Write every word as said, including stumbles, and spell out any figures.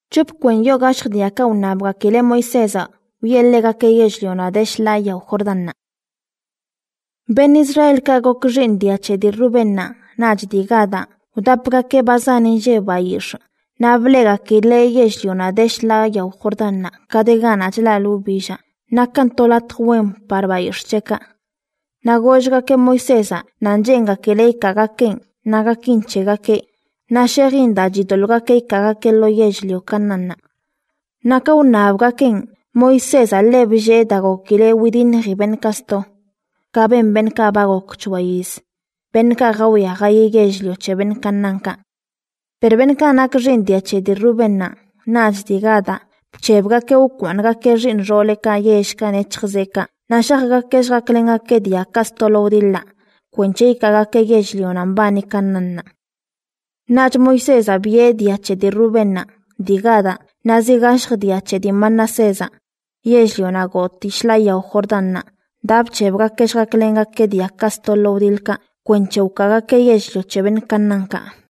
Chup kwen yo gashk diaka unabga kile Moisesa, uyelega ke yeshliona deshlaya u Jordanna. Ben Israel ka gokrin diache di Rubenna, naj di Gada, udapga ke bazanin je bayish. Nablega kile yeshliona deshlaya u Jordanna, kadegana jla lubisha, nakan tolat wem parbayish cheka. Nagojga ke Moisesa, nanjenga kile ikagaken, nagakin chegake. Nasheginda jidolga ke ikagake lo yeshlio kanana. Naka unabga ken, Moisesa lebje dago kile widin riben kasto. Kaben ben kabago kuchwais. Ben kagawya gaye yeshlio che ben kananka. Per ben kanak rindia che di Rubenna, naj di Gada, chebga ke ukwanga ke rin role ka yeshka nechzeka. Nashagga ke shgaklenga ke dia kastolo dilla. Kwenche ikaga ke yeshlio nambani kanana. Naj Moisesa bie diache di Rubenna, di Gada, nazigash diache di Manasesa. Yeshlio na go tishlaya u Jordanna. Dab chebga ke shgaklenga ke dia kastolo dilka. Kwenche ukaga ke yeshlio cheben kananka.